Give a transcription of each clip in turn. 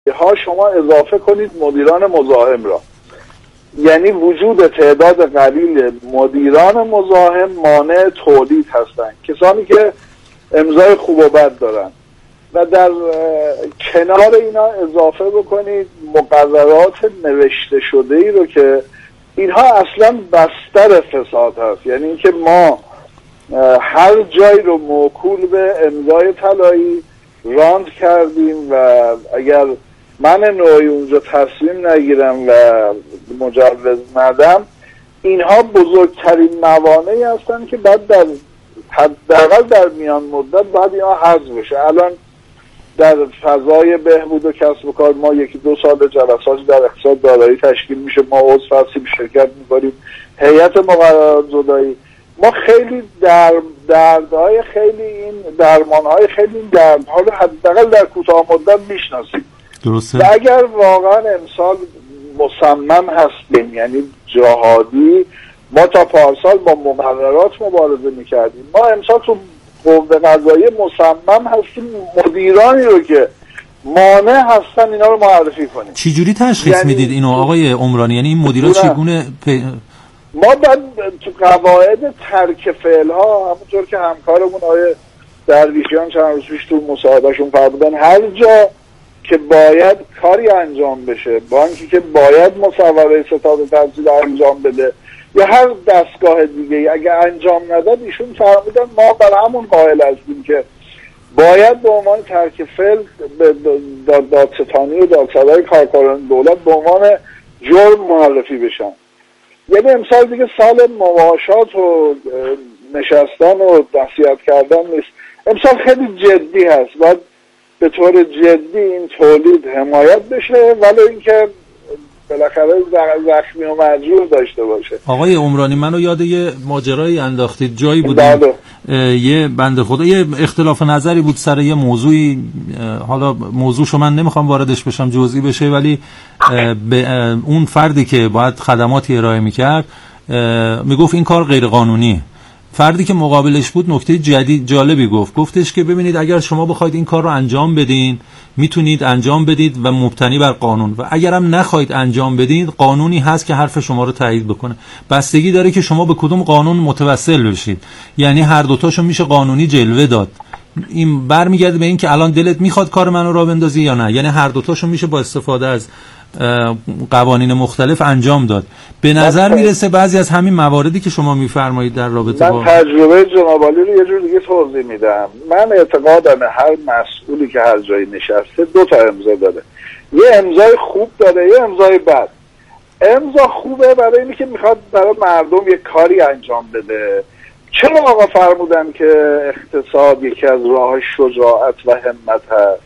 ها شما اضافه کنید مدیران مزاحم را، یعنی وجود تعداد قلیل مدیران مزاحم مانع تولید هستند، کسانی که امضای خوب و بد دارن. و در کنار اینا اضافه بکنید مقررات نوشته شده ای رو که اینها اصلا بستر فساد هست، یعنی اینکه ما هر جایی رو موکول به امضای طلایی راند کردیم و اگر من نوعی اونجا تصمیم نگیرم و مجوز ندم، اینها بزرگترین موانعی هستن که بعد در حداقل در میان مدت بعد اینها حذف بشه. الان در فضای بهبود و کسب و کار ما 1-2 سال جلسات در اقتصاد دارایی تشکیل میشه، ما عضو هستیم، شرکت میکنیم، هیئت مقررات زدایی، ما خیلی دردهای خیلی این درمانهای خیلی این دردها رو حداقل در کوتاه مدت میشناسیم. درسته. و اگر واقعا امسال مصمم هستیم، یعنی جهادی، ما تا پارسال با مقررات مبارزه میکردیم، ما امسال تو قوه قضاییه مصمم هستیم مدیرانی رو که مانع هستن اینا رو معرفی کنیم. چی جوری تشخیص میدید اینو آقای عمرانی؟ یعنی این مدیرا چگونه ما بعد تو قواعد ترک فعل ها، همونطور که همکارمون آقای درویشیان چند روز پیش تو مصاحبهشون فرمودن، هر جا که باید کاری انجام بشه، بانکی که باید مصوبه ستاد تحصیل انجام بده یا هر دستگاه دیگه اگه انجام نداد، ایشون فرمودن ما برای همون قائل هستیم که باید به عنوان ترک فعل دادستانی و دادسرای کارکنان دولت به عنوان جرم معرفی بشن. یعنی امسال دیگه سال مواشات و نشستن و نصیحت کردن نیست، امسال خیلی جدی هست، باید به طور جدی این تولید حمایت بشه، ولی اینکه بالاخره زخمی و مجروح داشته باشه. آقای عمرانی منو یاد یه ماجرایی انداختید، جایی بودیم یه بنده خدا یه اختلاف نظری بود سر یه موضوعی، حالا موضوعشو من نمیخوام واردش بشم جزئی بشه، ولی به اون فردی که باید خدماتی ارائه میکرد میگفت این کار غیر قانونیه. فردی که مقابلش بود نکته جالبی گفتش که ببینید اگر شما بخواید این کار رو انجام بدین میتونید انجام بدید و مبتنی بر قانون، و اگرم نخواید انجام بدید قانونی هست که حرف شما رو تایید بکنه. بستگی داره که شما به کدوم قانون متوسل بشید، یعنی هر دوتاشو میشه قانونی جلوه داد. این برمیگرده به این که الان دلت میخواد کار منو راه بندازی یا نه، یعنی هر دوتاشو میشه با استفاده از قوانین مختلف انجام داد. به نظر میرسه بعضی از همین مواردی که شما میفرمایید در رابطه با تجربه جناب عالی رو یه جور دیگه توضیح میدم. من اعتقادم هر مسئولی که هر جایی نشسته 2 تا امضا داره، یه امضای خوب داره، یه امضای بد. امضا خوبه برای اینی که میخواد برای مردم یه کاری انجام بده. چرا آقا فرمودن که اقتصاد یکی از راه شجاعت و همت هست؟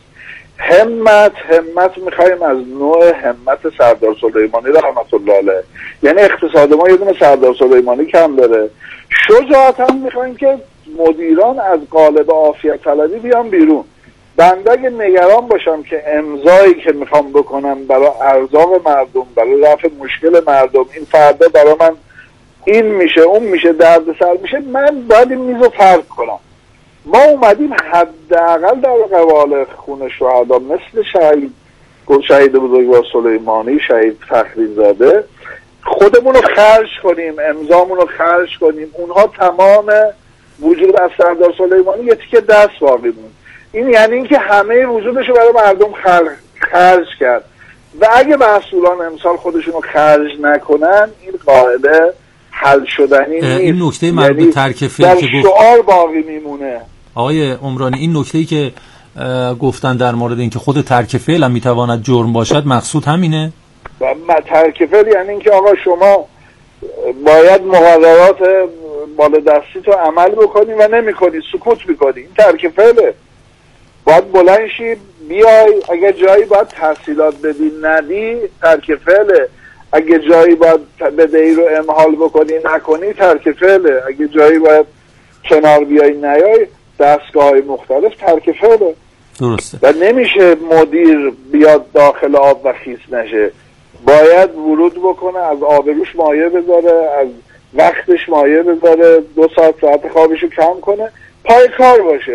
همت میخوایم از نوع همت سردار سلیمانی رحمت الله علیه، یعنی اقتصاد ما یه دونه سردار سلیمانی کم داره. شجاعت هم میخوایم که مدیران از قالب عافیت طلبی بیان بیرون. بنده اگه نگران باشم که امضایی که میخوام بکنم برای ارزاق مردم، برای رفع مشکل مردم، این فردا برای من این میشه اون میشه دردسر میشه، من باید این میزو ترک کنم. ما اومدیم حداقل در قبال خون شهدا مثل شهید بزرگوار سلیمانی، شهید فخریزاده خودمون رو خرج کنیم، امضامون رو خرج کنیم. اونها تمام وجود از سردار سلیمانی یه تیکه دست باقی موند. این یعنی اینکه همه وجودش رو برای مردم خرج کرد و اگه مسئولان امسال خودشون رو خرج نکنن این قاعده حل شدنی نیست. این نکته مربوط به ترک فعل که شعار باقی میمونه. آقای عمرانی این نکته‌ای که گفتن در مورد اینکه خود ترک فعل هم میتواند جرم باشد، مقصود همینه؟ ترک فعل یعنی اینکه آقا شما باید مقررات بالا دستی تو عمل بکنی و نمی‌کنی، سکوت می‌کنی، این ترک فعله. باید بلند شی بیای، اگه جایی باید تحصیلات بدی ندی ترک فعله، اگه جایی باید بدهی رو امحال بکنی نکنی ترک فعله، اگه جایی باید کنار بیای نیای دستگاه‌های مختلف ترک فعله. درسته. و نمیشه مدیر بیاد داخل آب و خیس نشه، باید ورود بکنه، از آبروش مایه بذاره، از وقتش مایه بذاره، 2 ساعت خوابشو کم کنه، پای کار باشه.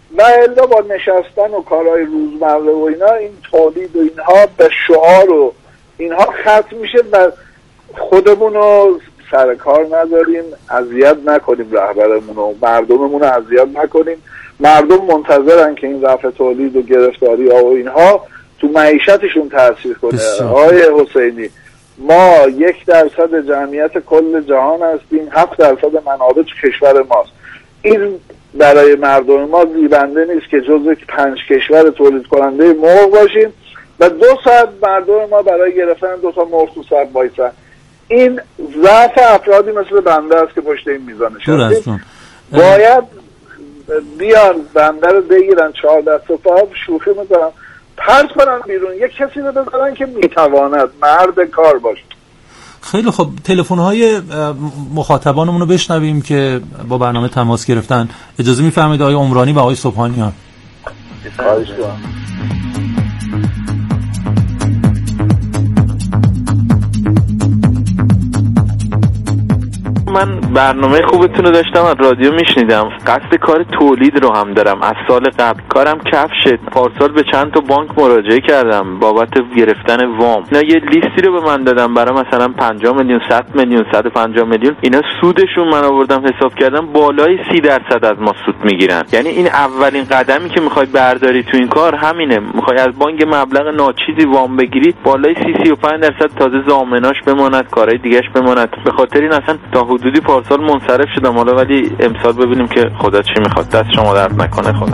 و الا با نشستن و کارهای روزمره و اینا این تولید و اینها به شعار و اینها ختم میشه و خودمون رو سر کار نداریم، اذیت نکنیم رهبرمون و مردممون رو اذیت نکنیم. مردم منتظرن که این رفع تولید و گرفتاری ها و اینها تو معیشتشون تاثیر کنه. آقای حسینی، ما 1% جمعیت کل جهان هستیم، 7% منابع تو کشور ماست. این برای مردم ما زیبنده نیست که جزو 5 کشور تولید کننده مرغ باشیم و 2 ساعت مردم ما برای گرفتن 2 تا مرغ تو سر وایسن. این ضعف افرادی مثل بنده است که پشت این میزان نشستیم. باید بیان بنده رو بگیرن 14 صفحه شوخی میکنم پرت کنن بیرون، یک کسی رو بذارن که میتواند مرد کار باشه. خیلی خب، تلفن‌های مخاطبانمون رو بشنویم که با برنامه تماس گرفتن. اجازه می‌فرمایید آقای عمرانی و آقای صبحانیان؟ خواهش می‌کنم. من برنامه خوبتون رو داشتم، از رادیو میشنیدم. قصد کار تولید رو هم دارم. از سال قبل کارم کفشه. پارسال به چند تا بانک مراجعه کردم بابت گرفتن وام. اینا یه لیستی رو به من دادن برای مثلا 50 میلیون، 100 میلیون، 150 میلیون. اینا سودشون من آوردم حساب کردم بالای 30% از ما سود میگیرن. یعنی این اولین قدمی که میخوای برداری تو این کار همینه. میخوای از بانک مبلغ ناچیزی وام بگیری، بالای 30-35% تازه ضامناش بماند، کارهای دیگه‌اش بماند. به خاطر این اصلا تا حدودی پارسال منصرف شدم. حالا ولی امسال ببینیم که خدا چی میخواد. دست شما درد نکنه. خدا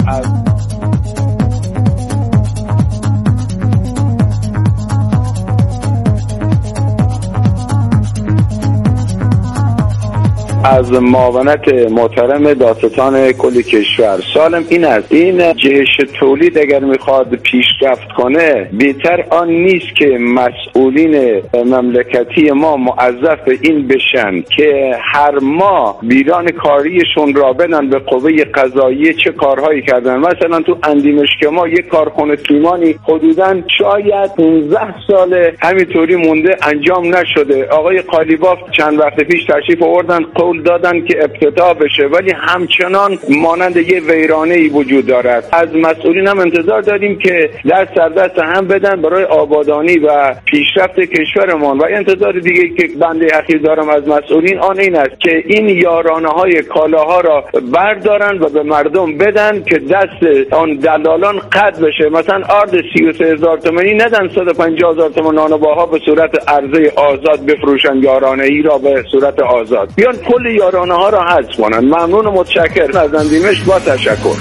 از معاونت محترم دادستان کل کشور سالم این است: این جهش تولید اگر میخواد پیشرفت کنه بهتر آن نیست که مسئولین مملکتی ما موظف این بشن که هر ماه بیران کاریشون را بدن به قوه قضاییه چه کارهایی کردن. مثلا تو اندیمشک ما یک کارخانه سیمانی حدوداً شاید 15 سال همینطوری مونده انجام نشده. آقای قالیباف چند وقت پیش تشریف آوردن قول دادن که افتتاح بشه، ولی همچنان مانند یه ویرانه‌ای وجود دارد. از مسئولین هم انتظار داریم که دست در دست هم بدن برای آبادانی و پیشرفت کشورمان. و انتظار دیگه که بنده اخیر دارم از مسئولین آن این است که این یارانه‌های کالاها را بردارن و به مردم بدن که دست آن دلالان قطع بشه. مثلا آرد 33,000 تومانی ندن 150,000 تومان نانواب‌ها به صورت عرضه آزاد بفروشن، یارانه‌ای را به صورت آزاد بیان کل یارانه ها را حذف کنن. ممنون و متشکر از اندیمشک. با تشکر.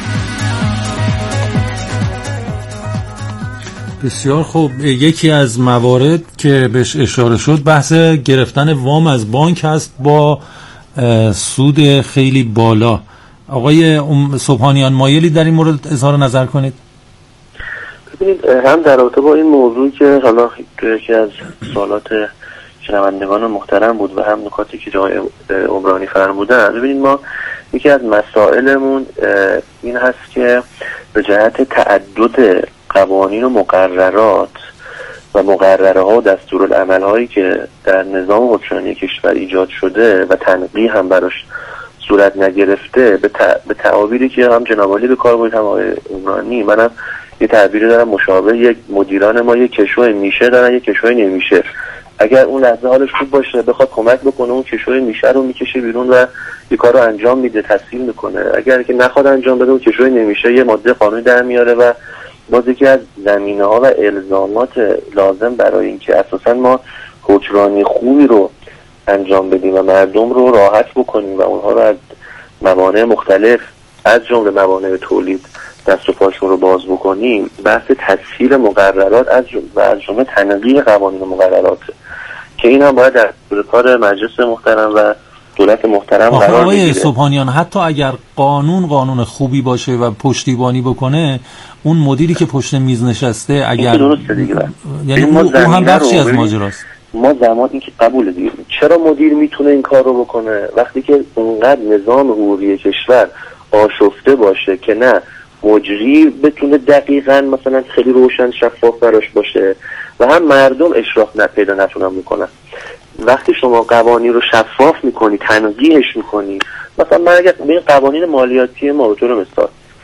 بسیار خوب. یکی از موارد که بهش اشاره شد بحث گرفتن وام از بانک هست با سود خیلی بالا. آقای صبحانیان مایلی در این مورد اظهار نظر کنید؟ ببینید، هم در رابطه با این موضوع که حالا یکی از سوالات شنوندگان محترم بود و هم نکاتی که جای عمرانی فرمودن، ببینید ما یکی از مسائلمون این هست که به جهت تعدد قوانین و مقررات و مقرره ها و دستورالعمل هایی که در نظام حکمرانی کشور ایجاد شده و تنقیح هم براش صورت نگرفته، به تعابیری که هم جناب عالی به کار بود هم آقای عمرانی، منم یه تعبیری دارم مشابه، یک مدیران ما یک کشوی میشه دارن، یک کشوی نمیشه. اگر اون لحظه حالش خوب باشه بخواد کمک بکنه اون کشوی میشه رو میکشه بیرون و یه کار رو انجام میده، تسهیل میکنه. اگر که نخواد انجام بده اون کشوی نمیشه یه ماده قانونی در میاره و باز یکی از زمینه ها و الزامات لازم برای اینکه اساسا ما حکمرانی خوبی رو انجام بدیم و مردم رو راحت بکنیم و اونها رو از موانع مختلف از جمله موانع تولید دست و پاشون رو باز بکنیم، بحث تسهیل مقررات از جمله تنقیح قوانین و مقررات که این هم باید در کار مجلس محترم و دولت محترم قرار بگیره. آقای صبحانیان، حتی اگر قانون خوبی باشه و پشتیبانی بکنه، اون مدیری که پشت میز نشسته اگر یعنی او هم بخشی از ماجراست. ما زمان این که قبول دیگه چرا مدیر میتونه این کار رو بکنه وقتی که اونقدر نظام حقوقی کشور آشفته باشه که نه مجری بتونه دقیقاً مثلا خیلی روشن شفاف براش باشه و هم مردم اشراف پیدا نتونن میکنن. وقتی شما قوانین رو شفاف میکنی، تنقیحش میکنی، مثلا من اگر به قوانین مالیاتی ما به طور مثال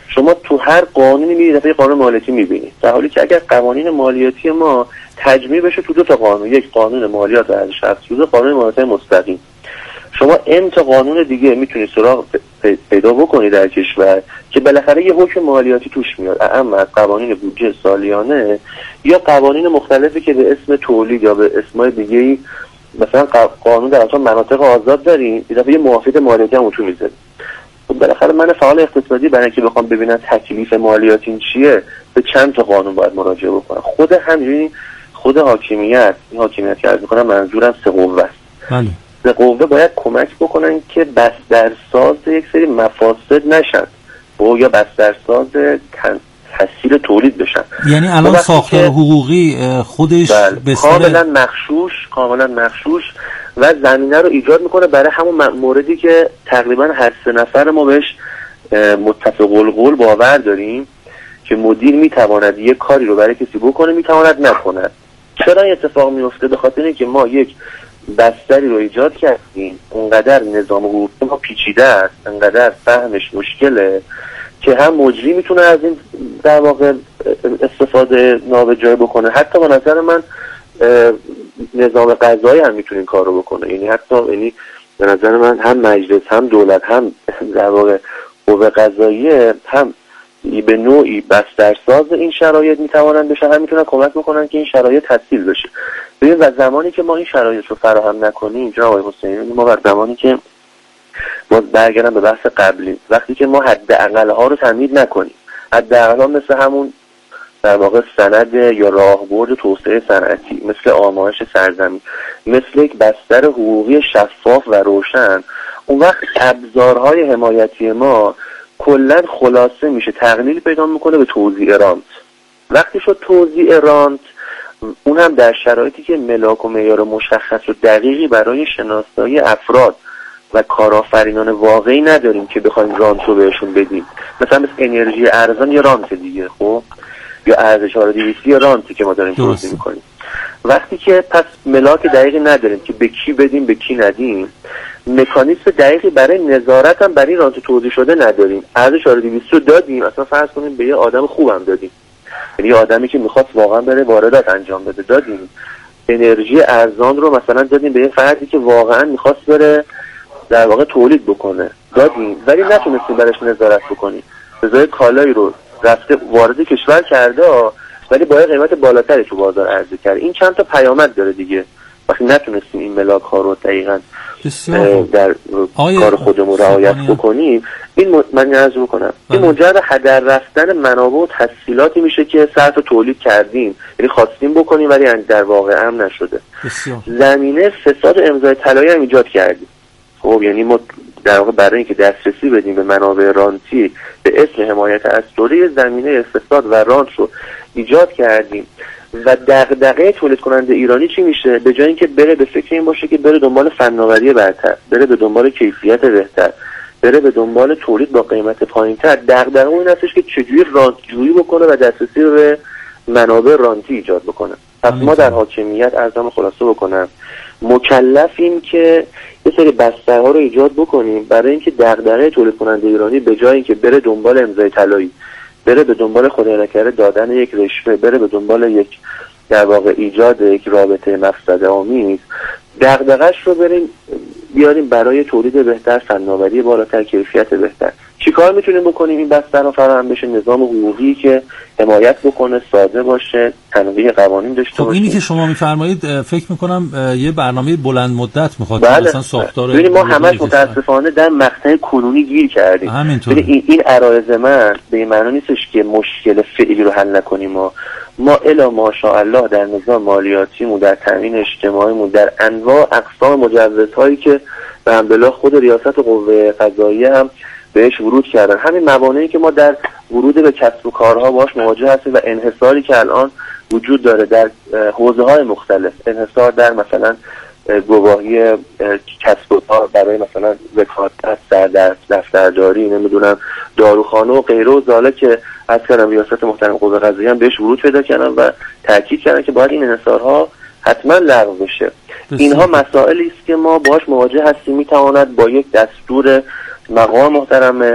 شما تو هر قانونی میبینید دفعه قانون مالیاتی میبینید، در حالی که اگر قوانین مالیاتی ما تجمیع بشه تو 2 تا قانون، یک قانون مالیات ارزش افزوده، قانون مالیات مستقیم، شما تا قانون دیگه میتونید سراغ پیدا بکنید در کشور که بالاخره یه حکم مالیاتی توش میاد، اما از قوانین بودجه سالیانه یا قوانین مختلفی که به اسم تولید یا به اسمای دیگه‌ای، مثلا قانون در اصلا مناطق آزاد داریم، یه موافقت مالیاتی هم اون میذاره. بالاخره من فعال اقتصادی برای اینکه بخوام ببینم تکلیف مالیاتی این چیه، به چند تا قانون باید مراجعه بکنم. خود همین خود حاکمیت که عرض می‌کنم منظورم 3 قوه است. بله. 3 قوه باید کمک بکنن که بسترساز یک سری مفاسد نشن یا بسترساز تسهیل تولید بشن. یعنی الان ساختار حقوقی خودش کاملا مغشوش و زمینه رو ایجاد میکنه برای همون موردی که تقریبا هر 3 نفر ما بهش متفق القول باور داریم که مدیر میتواند یک کاری رو برای کسی بکنه، میتواند نکند. چرا این اتفاق میفته؟ به خاطر اینکه ما یک بستری رو ایجاد کردیم، اونقدر نظام حقوقی ما پیچیده است، اونقدر فهمش مشکله که هم مجری میتونه از این در واقع استفاده نابجای بکنه، حتی به نظر من نظام قضایی هم میتونه این کار رو بکنه. یعنی به نظر من هم مجلس، هم دولت، هم در واقع قوه قضاییه هم به نوعی بسترساز این شرایط میتوانند بشن، هم میتونن کمک بکنن که این شرایط تسهیل بشه. ببین و زمانی که ما این شرایط رو فراهم نکنیم جناب آقای حسینی، ما زمانی که ما برگردم به بحث قبلی، وقتی که ما حداقل ها رو تامین نکنیم، حداقل ها مثل همون در واقع سند یا راهبرد توسعه صنعتی، مثل آمایش سرزمین، مثل یک بستر حقوقی شفاف و روشن، اون وقت ابزارهای حمایتی ما کلا خلاصه میشه، تقلیل پیدا میکنه به توزیع رانت. وقتی شد توزیع رانت، اون هم در شرایطی که ملاک و معیار مشخص و دقیقی برای شناسایی افراد و کارآفرینان واقعی نداریم که بخوایم رانت رو بهشون بدیم. مثل انرژی ارزان یا رانت دیگه، خب یا ارزش آردیویسی یا رانتی که ما داریم توضیح میکنیم. وقتی که پس ملاک دقیقی نداریم که به کی بدیم به کی ندیم، مکانیزم دقیقی برای نظارت هم برای رانت توزیع شده نداریم. ارزش آردیویسی رو دادیم، اصلا فرض کنیم به یه آدم خوبم دادیم، یعنی یه آدمی که میخواست واقعا بره واردات انجام بده دادیم. انرژی ارزان رو مثلا دادیم به یه فردی که واقعا میخواست بره در واقع تولید بکنه دادیم، ولی نتونستیم برش نظارت بکنیم. بزای کالایی رو رفته وارد کشور کرده ولی با قیمت بالاتری تو بازار عرضه کرده. این چند تا پیامد داره دیگه. وقتی نتونستیم این ملاک ها رو دقیقاً در کار خودمون رعایت بکنیم، من عرض میکنم این منجر به هدر رفتن منابع و تسهیلاتی میشه که صرف تولید کردیم، یعنی خواستیم بکنیم ولی در واقع هم نشده. زمینه فساد امضای طلایی هم ایجاد کردیم. خب یعنی ما در واقع برای اینکه دسترسی بدیم به منابع رانتی به اسم حمایت از دوره، زمینه فساد و رانت رو ایجاد کردیم. و دغدغه تولید کننده ایرانی چی میشه؟ به جای اینکه بره به فکر این باشه که بره دنبال فناوری برتر، بره به دنبال کیفیت بهتر، بره به دنبال تولید با قیمت پایینتر، دغدغه اون هستش که چجوری رانت جویی بکنه و دسترسی رو به منابع رانتی ایجاد بکنه. پس ما در حاکمیت ارزم خلاصه بکنم مکلفیم که یه سری بسترها رو ایجاد بکنیم برای اینکه دغدغه تولید کننده ایرانی به جای اینکه بره دنبال امضای طلایی، بره به دنبال خدای نکرده دادن یک رشوه، بره به دنبال یک در واقع ایجاد یک رابطه مفسده آمیز، دغدغه‌اش رو بریم بیاریم برای تولید بهتر، فناوری بالاتر، کیفیت بهتر. چیکار میتونیم بکنیم این بستر فراهم بشه؟ نظام حقوقی که حمایت بکنه، ساده باشه، تنویع قوانین داشته باشه. اینی که شما میفرمایید فکر میکنم یه برنامه بلند مدت میخواد. بله. مثلا ساختار ببینید ما همش متاسفانه در مقطع کنونی گیر کردیم. این عرایض من به این معنی نیستش که مشکل فعلی رو حل نکنیم. ما الا ماشاءالله در نظام مالیاتیمون، در تامین اجتماعیمون، در انواع اقسام مجوزهایی که به الحمدلله خود ریاست قوه قضاییه هم بهش ورود کردن، همین موانعی که ما در ورود به کسب و کارها باش مواجه هستیم و انحصاری که الان وجود داره در حوزه‌های مختلف، انحصار در مثلا گواهی کسب و کار برای مثلا وکالت، سردرس، دفترداری، نمیدونم داروخانه و غیره و ذالک که از کردم ریاست محترم قوه قضاییه هم بهش ورود پیدا کردن و تاکید کردن که باید این انحصارها حتما لغو بشه. اینها مسائلی است که ما باش مواجه هستیم. میتواند با یک دستور مقام محترم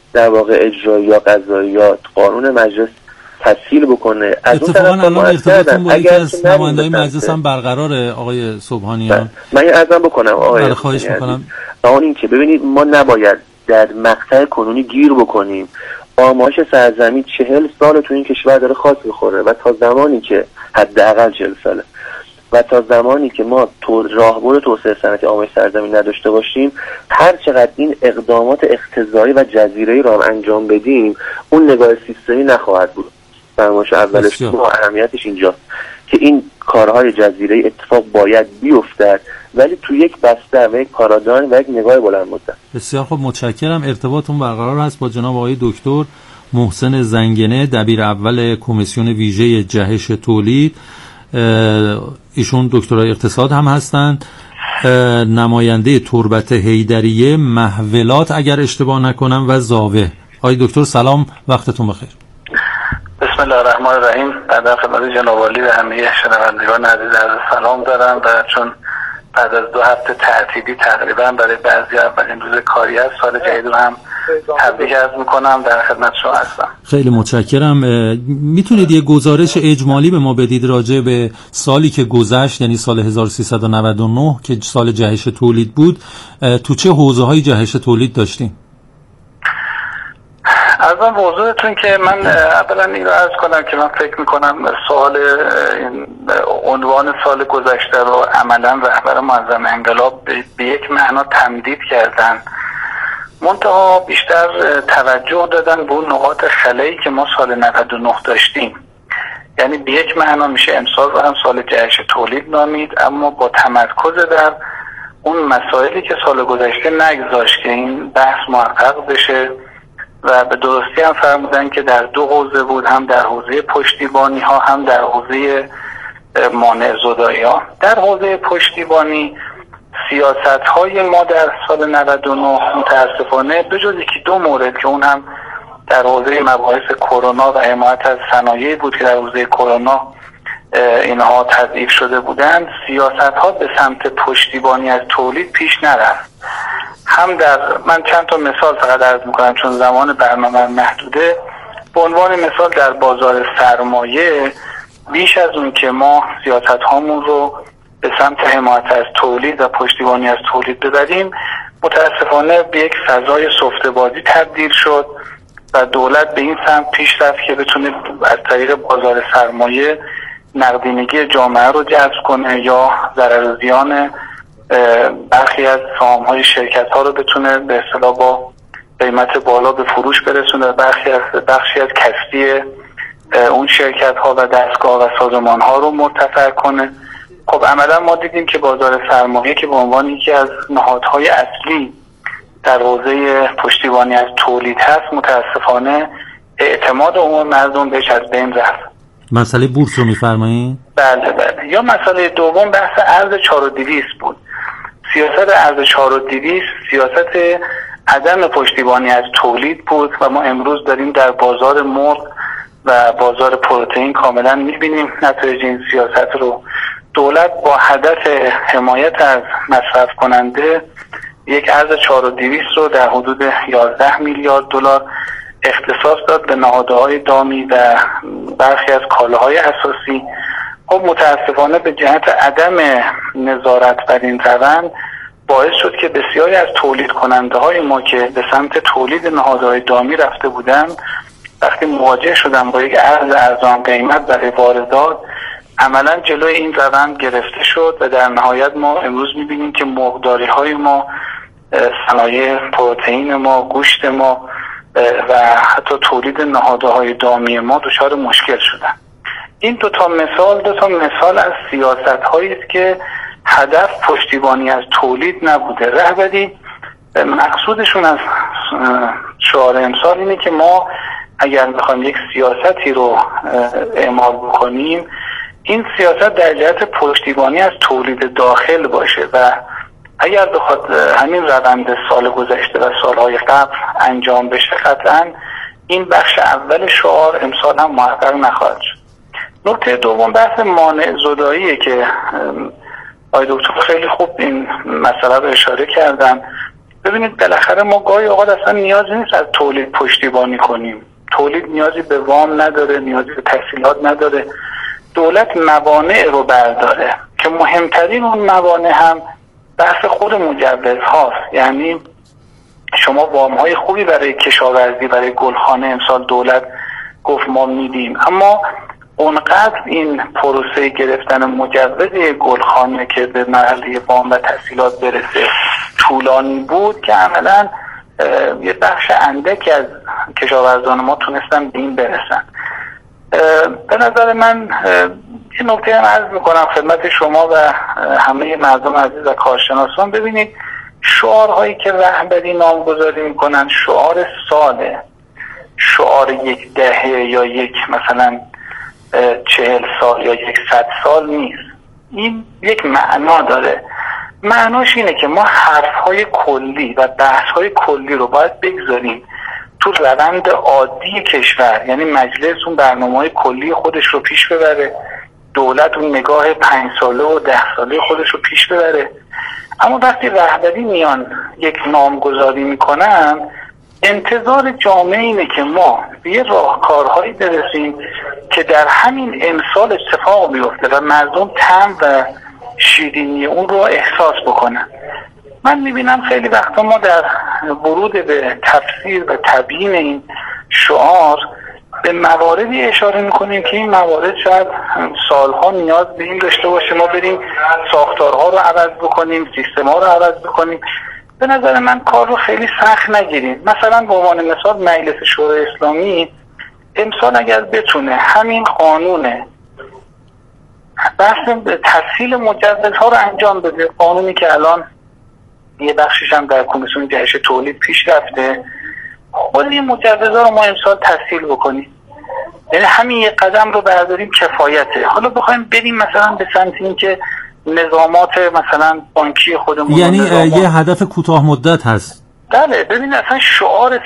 در واقع اجرایی یا قضایی یا قانون مجلس تسهیل بکنه. از اون طرف الان ارتباطتون با یکی از نمایندگان مجلس هم برقراره آقای سبحانیان. من یه عرضم بکنم آقای خواهش میکنم. اون این که ببینید ما نباید در مقطع کنونی گیر بکنیم. آمایش سرزمین 40 سال تو این کشور داره خاک میخوره و تا زمانی که حداقل 40 ساله و تا زمانی که ما راهبر توسعه صنعتی آمایش سرزمین نداشته باشیم، هر چقدر این اقدامات اقتضایی و جزیره‌ای را انجام بدیم، اون نگاه سیستمی نخواهد بود. فرمایش اولش ما اهمیتش اینجاست که این کارهای جزیره‌ای اتفاق باید بیفتد، ولی تو یک بستر و یک پارادایم و یک نگاه بلند مدت. بسیار خوب، متشکرم. ارتباطتون برقرار هست با جناب آقای دکتر محسن زنگنه، دبیر اول کمیسیون ویژه جهش تولید. ایشون دکترای اقتصاد هم هستند، نماینده تربت حیدریه، محولات اگر اشتباه نکنم و زاوه. آقای دکتر سلام، وقتتون بخیر. بسم الله الرحمن الرحیم. در خدمت جناب عالی و همه شنوندگان عزیز عرض سلام دارم و چون بعد از 2 هفته تعطیلی تقریبا برای بعضی اولین روز کاری است، سال جدید رو هم تبریک عرض میکنم. در خدمت شما هستم. خیلی متشکرم. میتونید یه گزارش اجمالی به ما بدید راجع به سالی که گذشت، یعنی سال 1399 که سال جهش تولید بود، تو چه حوزه‌های جهش تولید داشتیم؟ ارزم به حضورتون که من اولا این رو عرض کنم که من فکر میکنم عنوان سال گذشته رو عملا رهبر معظم انقلاب به یک معنا تمدید کردن، منتها بیشتر توجه دادن به اون نقاط خلایی که ما سال 99 داشتیم. یعنی به یک معنا میشه امسال رو هم سال جهش تولید نامید، اما با تمرکز در اون مسائلی که سال گذشته نگذاشت که این بحث محقق بشه و به درستی هم فرمودن که در 2 حوزه بود، هم در حوزه پشتیبانی ها هم در حوزه مانع زدایی ها. در حوزه پشتیبانی سیاست های ما در سال 99 متاسفانه به جز 1-2 مورد که اون هم در حوزه مباحث کرونا و حمایت از صنایع بود که در حوزه کرونا اینها تضعیف شده بودند، سیاست ها به سمت پشتیبانی از تولید پیش نرفت. هم در من چند تا مثال فقط عرض میکنم چون زمان برنامه محدوده. به عنوان مثال در بازار سرمایه بیش از اون که ما سیاست هامون رو به سمت حمایت از تولید و پشتیبانی از تولید ببریم، متاسفانه به یک فضای سفته بازی تبدیل شد و دولت به این سمت پیش رفت که بتونه از طریق بازار سرمایه نقدینگی جامعه رو جذب کنه یا ضرر و زیان برخی از سهام‌های شرکت‌ها رو بتونه به اصطلاح با قیمت بالا به فروش برسونه، بخشی از کسبی اون شرکت‌ها و دستگاه و سازمان‌ها رو مرتفع کنه. خب عملا ما دیدیم که بازار سرمایه که به عنوان یکی از نهادهای اصلی در حوزه پشتیبانی از تولید هست، متاسفانه اعتماد عموم مردم بهش از بین رفت. مسئله بورس رو می‌فرمایید؟ بله. یا مسئله دوم بحث ارز 4200 بود. سیاست ارز 4200 سیاست عدم پشتیبانی از تولید بود و ما امروز داریم در بازار مرغ و بازار پروتئین کاملا می‌بینیم نتایج این سیاست رو. دولت با هدف حمایت از مصرف کننده یک ارز 4200 رو در حدود 11 میلیارد دلار اختصاص داد به نهادهای دامی و برخی از کالاهای اساسی. خب متاسفانه به جهت عدم نظارت بر این روند باعث شد که بسیاری از تولید کننده های ما که به سمت تولید نهادهای دامی رفته بودند، وقتی مواجه شدن با یک ارز ارزان قیمت برای واردات، عملا جلوی این روند گرفته شد و در نهایت ما امروز میبینیم که مرغداری های ما، صنایع پروتئین ما، گوشت ما و حتی تولید نهادهای دامی ما دچار مشکل شدن. این دو تا مثال از سیاست هایی است که هدف پشتیبانی از تولید نبوده. رهبری مقصودشون از شعار امسال اینه که ما اگر میخوایم یک سیاستی رو اعمال بکنیم، این سیاست در جهت پشتیبانی از تولید داخل باشه و اگر بخواد همین روند سال گذشته و سالهای قبل انجام بشه، قطعا این بخش اول شعار امسال هم محقق نخواهد شد. نکته دوم بحث مانع زداییه که آقای دکتر خیلی خوب این مسئله رو اشاره کردن. ببینید بالاخره ما گاهی اوقات اصلا نیازی نیست از تولید پشتیبانی کنیم. تولید نیازی به وام نداره، نیازی به تسهیلات نداره. دولت موانع رو برداره که مهمترین اون موانع هم بحث خود مجوز هاست. یعنی شما وام های خوبی برای کشاورزی، برای گلخانه امسال دولت گفت ما میدیم، اما اونقدر این پروسه گرفتن مجوز گلخانه که به مرحله وام و تسهیلات برسه طولانی بود که عملا یه بخش اندکی از کشاورزان ما تونستن به این برسن. به نظر من یه نکته هم عرض میکنم خدمت شما و همه مردم عزیز و کارشناسان. ببینید شعارهایی که رهبری نامگذاری میکنن شعار ساله، شعار یک دهه یا یک مثلا 40 سال یا 100 سال نیست. این یک معنا داره. معناش اینه که ما حرفهای کلی و بحثهای کلی رو باید بگذاریم تو روند عادی کشور، یعنی مجلس اون برنامه‌های کلی خودش رو پیش ببره، دولت اون نگاه 5 ساله و 10 ساله خودش رو پیش ببره. اما وقتی رهبری میان یک نامگذاری میکنن، انتظار جامعه اینه که ما به یه راهکارهایی برسیم که در همین امسال اتفاق بیفته و مردم طعم و شیرینی اون رو احساس بکنن. من میبینم خیلی وقتا ما در ورود به تفسیر و تبیین این شعار به مواردی اشاره میکنیم که این موارد شاید سالها نیاز به این داشته باشه ما بریم ساختارها رو عوض بکنیم، سیستم‌ها رو عوض بکنیم. به نظر من کار رو خیلی سخت نگیریم. مثلا به عنوان مثال مجلس شورای اسلامی امسال اگر بتونه همین قانون بحث تسهیل مجوزها رو انجام بده، قانونی که الان یه بخشش هم در کمیسیون جهش تولید پیش رفته، خود این مجوزها رو ما امسال تسهیل بکنیم، یعنی همین یک قدم رو برداریم کفایته. حالا بخوایم بریم مثلا به سمت این که نظامات مثلا بانکی خودمون، یعنی یه هدف کوتاه مدت هست. بله ببین اصلا شعار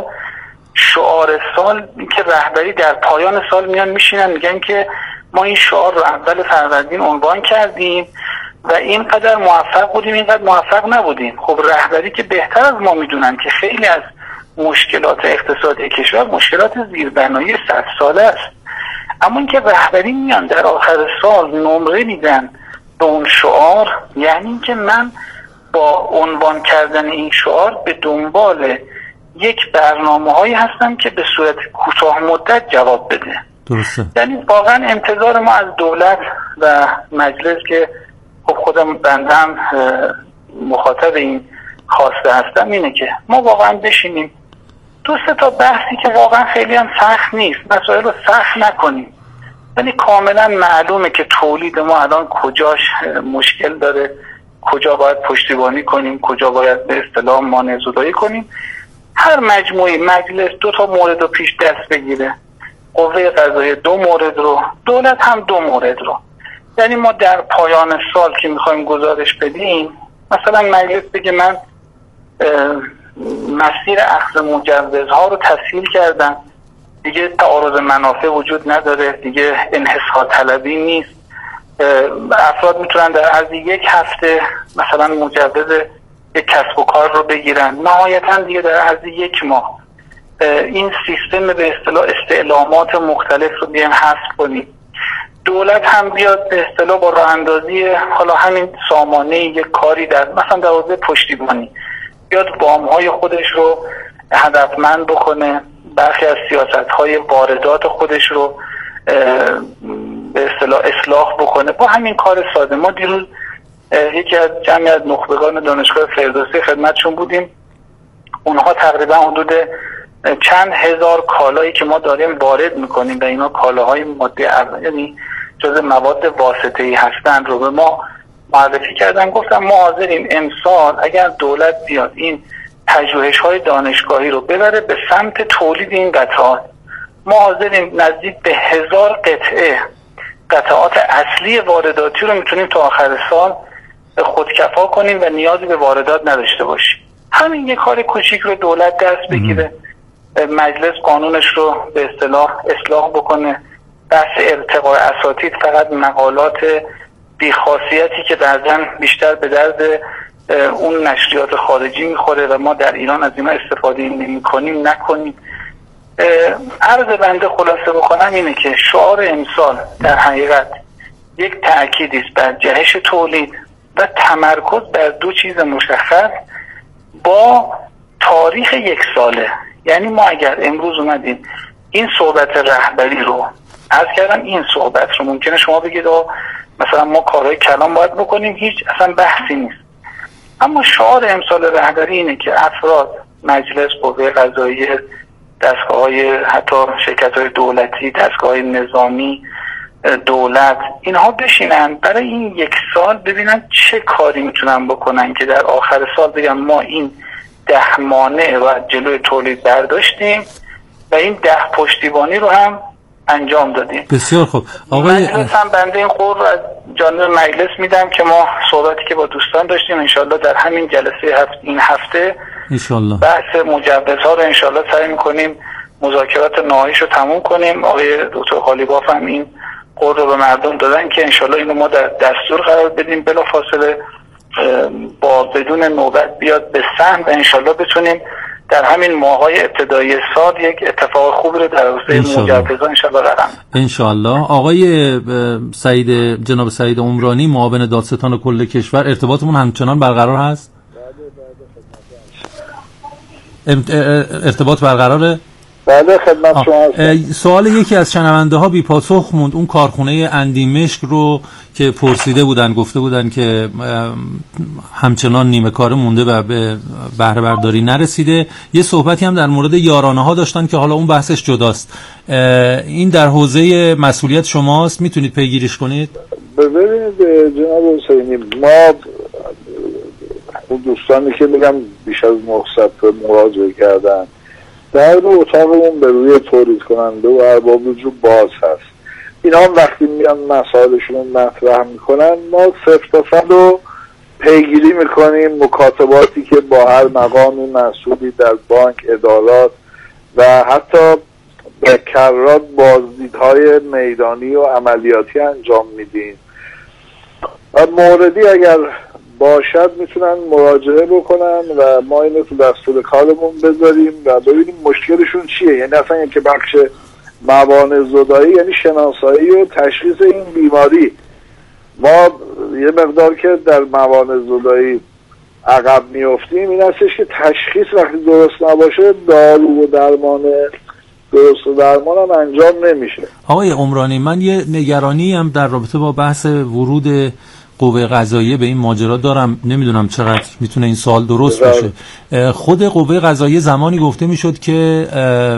سال این که رهبری در پایان سال میان میشینن میگن که ما این شعار رو اول فروردین عنوان کردیم و اینقدر موفق بودیم اینقدر موفق نبودیم. خب رهبری که بهتر از ما میدونن که خیلی از مشکلات اقتصادی کشور مشکلات زیربنایی 100 ساله است، اما اینکه رهبری میان در آخر سال نمره میدن به اون شعار، یعنی اینکه من با عنوان کردن این شعار به دنبال یک برنامه‌هایی هستم که به صورت کوتاه مدت جواب بده. درسته. یعنی واقعا انتظار ما از دولت و مجلس که خب خودم بندم مخاطب این خواسته هستم اینه که ما واقعا بشینیم 2-3 تا بحثی که واقعا خیلی هم سخت نیست، مسائل رو سخت نکنیم. یعنی کاملا معلومه که تولید ما الان کجاش مشکل داره، کجا باید پشتیبانی کنیم، کجا باید به اصطلاح مانع زدایی کنیم. هر مجموعی مجلس 2 تا مورد رو پیش دست بگیره، قوه قضاییه 2 مورد رو، دولت هم 2 مورد رو. یعنی ما در پایان سال که میخوایم گزارش بدیم مثلا مجلس بگه من مسیر اخذ مجوزها رو تسهیل کردم، دیگه تعارض منافع وجود نداره، دیگه انحصار طلبی نیست، افراد میتونن در عرض 1 هفته مثلا مجوز یک کسب و کار رو بگیرن، نهایتا دیگه در عرض 1 ماه این سیستم به اصطلاح استعلامات مختلف رو بیایم حذف کنیم. دولت هم بیاد به اصطلاح با راه اندازی حالا همین سامانه یک کاری در مثلا در حوزه پشتیبانی بیاد وام‌های خودش رو هدفمند بکنه، برخی از سیاست‌های واردات خودش رو به اصطلاح اصلاح بکنه. با همین کار ساده ما دیروز یکی از جمعی از نخبگان دانشگاه فردوسی خدمتشون بودیم، اونها تقریبا حدود چند هزار کالایی که ما داریم وارد میکنیم و اینا کالاهای ماده یعنی جز مواد واسطه‌ای هستن رو به ما معرفی کردن. گفتم ما حاضریم امسال اگر دولت بیاد این پژوهش‌های دانشگاهی رو ببره به سمت تولید این قطعات، ما حاضریم نزدیک به 1000 قطعات اصلی وارداتی رو میتونیم تا آخر سال خودکفا کنیم و نیازی به واردات نداشته باشیم. همین یک کار کوچیک رو دولت دست بگیره، مجلس قانونش رو به اصطلاح اصلاح بکنه، بحث ارتقاء اساتید فقط مقالات بیخاصیتی که بعضن بیشتر به درد اون نشریات خارجی میخوره و ما در ایران از اینا استفاده نمی‌کنیم نکنیم. عرض بنده خلاصه بکنم اینه که شعار امسال در حقیقت یک تأکیدی است بر جهش تولید و تمرکز بر دو چیز مشخص با تاریخ یک ساله. یعنی ما اگر امروز اومدیم این صحبت رهبری رو عرض کردم، این صحبت رو ممکنه شما بگید مثلا ما کارهای کلام باید بکنیم، هیچ اصلا بحثی نیست، اما شعار امسال رهبری اینه که افراد، مجلس، قوه قضاییه، دستگاه‌های حتی شرکت‌های دولتی، دستگاه‌های نظامی، دولت، اینها بشینن برای این یک سال ببینن چه کاری میتونن بکنن که در آخر سال بگن ما این 10 مانع رو از جلوی تولید برداشتیم و این 10 پشتیبانی رو هم انجام دادیم. بسیار خوب. آقای مجلس هم بنده این قول رو از جانب مجلس میدم که ما صحبتی که با دوستان داشتیم انشالله در همین جلسه این هفته انشالله بحث مجوزها رو انشالله سعی میکنیم مذاکرات نهاییش رو تموم کنیم. آقای دکتر قالیباف هم این قول رو به مردم دادن که انشالله اینو ما در دستور قرار بدیم، بلافاصله با بدون نوبت بیاد به سهم و انشالله بتونیم در همین ماه‌های ابتدایی سال یک اتفاق خوبی رو در حوزه مجوزها انشالله رقم. انشالله. آقای جناب سعید عمرانی، معاون دادستان کل کشور، ارتباطمون همچنان برقرار هست؟ ارتباط برقراره؟ بله خدمت شما هستم. سوال یکی از شنونده ها بی پاسخ موند، اون کارخونه اندیمشک رو که پرسیده بودن، گفته بودن که همچنان نیمه کاره مونده و به بهره برداری نرسیده. یه صحبتی هم در مورد یارانه ها داشتن که حالا اون بحثش جداست. این در حوزه مسئولیت شماست، میتونید پیگیریش کنید؟ ببینید جناب حسینی، ما اون دوستانی که میگم بیش از 900 مراجعه کردن در اتاقمون به روی تولید کننده و ارباب رجوع باز هست. اینا هم وقتی میان مسائلشون رو مطرح میکنن ما 0 تا 100 رو پیگیری میکنیم، مکاتباتی که با هر مقامی مسئولی در بانک، ادارات و حتی به کرات بازدیدهای میدانی و عملیاتی انجام میدیم و موردی اگر باشد میتونن مراجعه بکنن و ما اینو تو دستور کارمون بذاریم و ببینیم مشکلشون چیه. یعنی اصلا که بخش موانع زدایی یعنی شناسایی و تشخیص این بیماری، ما یه مقدار که در موانع زدایی عقب میافتیم این هستش که تشخیص وقتی درست نباشه دارو و درمان درست و درمان هم انجام نمیشه. آقای عمرانی، من یه نگرانی هم در رابطه با بحث ورود قوه قضاییه به این ماجرا دارم، نمیدونم چقدر میتونه این سوال درست باشه. خود قوه قضاییه زمانی گفته میشد که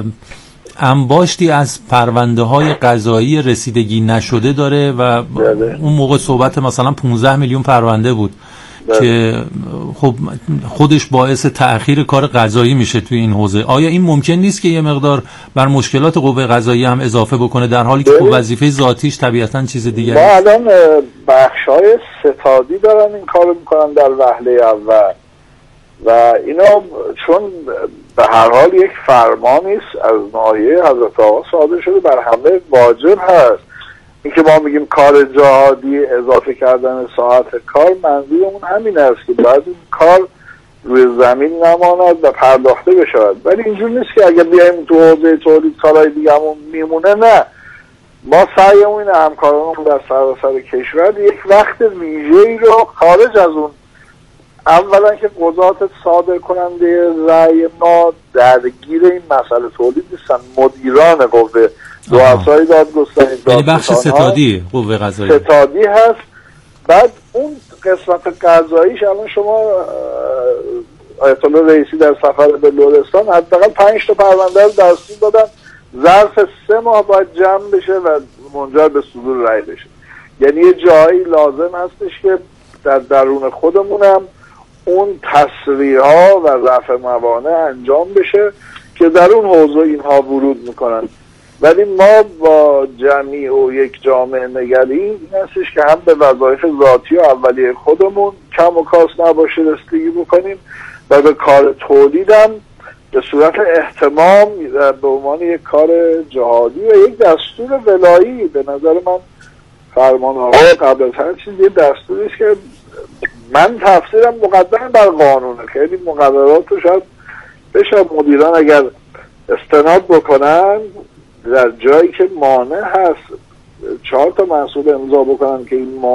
انباشتی از پرونده های قضایی رسیدگی نشده داره و اون موقع صحبت مثلا 15 میلیون پرونده بود که خب خودش باعث تأخیر کار قضایی میشه توی این حوزه. آیا این ممکن نیست که یه مقدار بر مشکلات قوه قضاییه هم اضافه بکنه در حالی که وظیفه ذاتیش طبیعتاً چیز دیگه است؟ ما الان بخشای ستادی دارن این کارو میکنن در وهله اول و اینا چون به هر حال یک فرمانی است از ناحیه حضرت آقا صادر شده بر همه واجب هست. این که ما میگیم کار جهادی اضافه کردن ساعت کار، منظورمون همین است که باید این کار روی زمین نماند و پرداخته بشود، ولی اینجور نیست که اگر بیایم تو حوزه تولید کارهای دیگه همون میمونه. نه، ما سعیمون این همکارانمون در سراسر کشور یک وقت ویژه‌ای رو خارج از اون، اولا که قضات صادر کننده رأی ما درگیر این مسئله تولید نیستن، مدیران قوه رؤسای دادگستری، یعنی بخش ستادی قوه قضاییه ستادی هست. بعد اون قسمت قضاییش الان شما آیت الله رئیسی در سفر به لرستان حداقل 5 تا پرونده رو دستور دادن، ظرف 3 ماه باید جمع بشه و منجر به صدور رأی بشه. یعنی یه جایی لازم هستش که در درون خودمونم اون تسریع‌ها و رفع موانع انجام بشه که در اون حوزه اینها ورود میکنن. ولی ما با جمعی و یک جامعه نگری این هستش که هم به وظایف ذاتی و اولیه خودمون کم و کاس نباشه رسیدگی بکنیم و به کار تولیدم به صورت اهتمام به عنوان یک کار جهادی و یک دستور ولایی. به نظر من فرمان آقا قبل از هر چیز یه دستوری است که من تفسیرم مقدم بر قانونه، خیلی مقررات رو شاید بشه مدیران اگر استناد بکنن در جایی که مانع هست 4 تا مسئول امضا بکنن که این